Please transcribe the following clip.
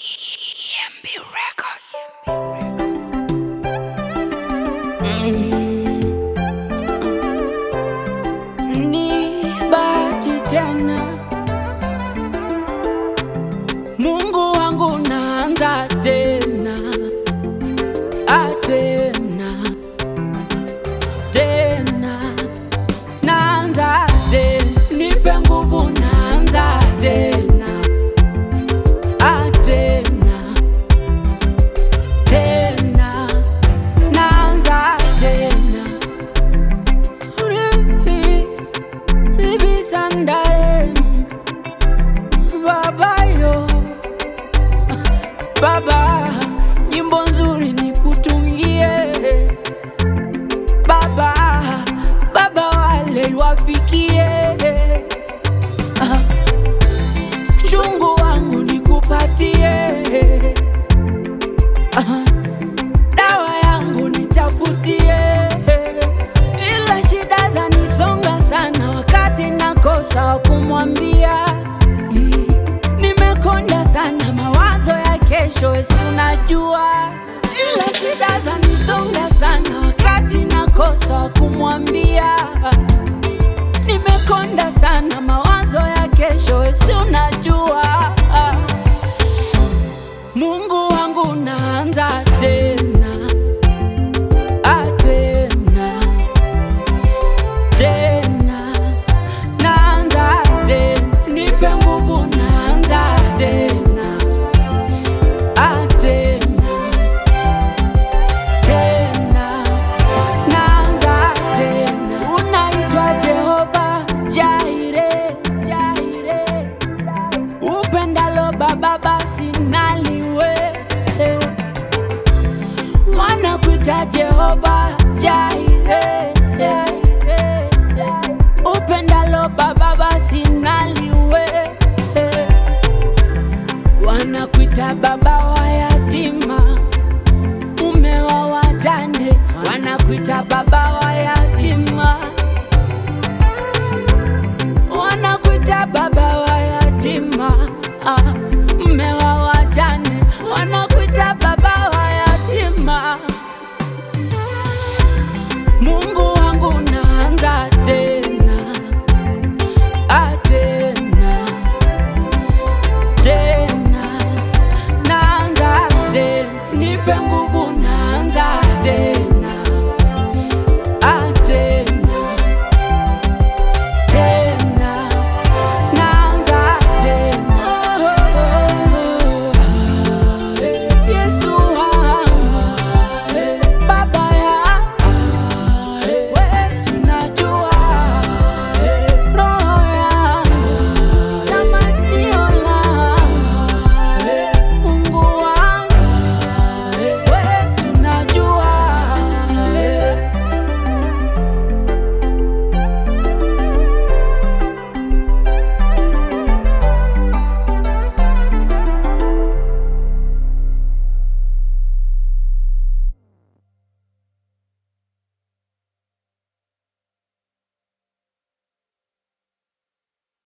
EMB Records. Ni bahati tena, Mungu wangu naanza tena, tena naanza tena, nipe nguvu naanza tena, tena naanza tena. Ribi sandare baba yo, baba nyimbo nzuri nikutungie baba, baba wale wafikie, chungu wangu nikupatie, dawa yangu nitafutie, ila shida zanisonga sana wakati nakosa wa kumwambia. Nimekonda sana mawazo ya kesho, si unajua, ila shida zanisonga sana wakati nakosa wa kumwambia. Nimekonda sana mawazo ya kesho, si unajua. Mungu wangu naanza tena, tena naanza tena, nipe nguvu naanza tena, tena naanza tena. Unaitwa Jehova Jaire, upendalo baba basi naliwe, wanakuita Jehova Jaire, upendalo baba basi naliwe, wanakuita baba wa yatima, mume wa wajane, wanakuita baba wa